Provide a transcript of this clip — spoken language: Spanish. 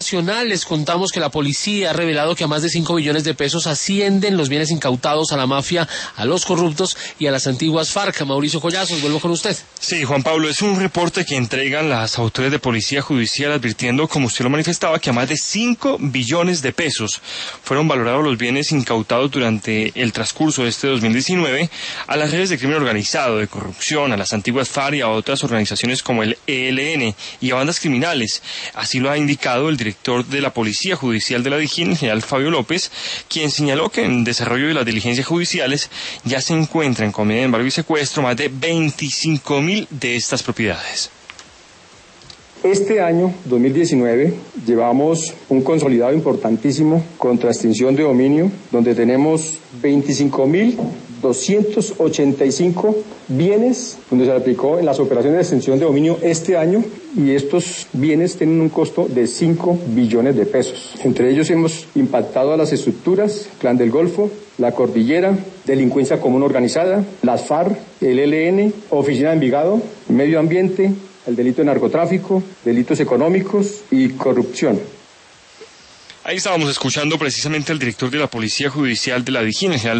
Les contamos que la policía ha revelado que a más de 5 billones de pesos ascienden los bienes incautados a la mafia, a los corruptos y a las antiguas FARC. Mauricio Collazos, vuelvo con usted. Sí, Juan Pablo, es un reporte que entregan las autoridades de policía judicial advirtiendo, como usted lo manifestaba, que a más de 5 billones de pesos fueron valorados los bienes incautados durante el transcurso de este 2019 a las redes de crimen organizado, de corrupción, a las antiguas FARC y a otras organizaciones como el ELN y a bandas criminales. Así lo ha indicado el director de la Policía Judicial de la Dijín, el general Fabio López, quien señaló que en desarrollo de las diligencias judiciales ya se encuentran con medida de embargo y secuestro más de 25.000 de estas propiedades. Este año, 2019, llevamos un consolidado importantísimo contra extinción de dominio, donde tenemos 25.285 bienes, donde se aplicó en las operaciones de extinción de dominio este año, y estos bienes tienen un costo de 5 billones de pesos. Entre ellos hemos impactado a las estructuras, Clan del Golfo, la Cordillera, Delincuencia Común Organizada, las FARC, el ELN, Oficina de Envigado, Medio Ambiente, el delito de narcotráfico, delitos económicos y corrupción. Ahí estábamos escuchando precisamente al director de la Policía Judicial de la Dijín, el general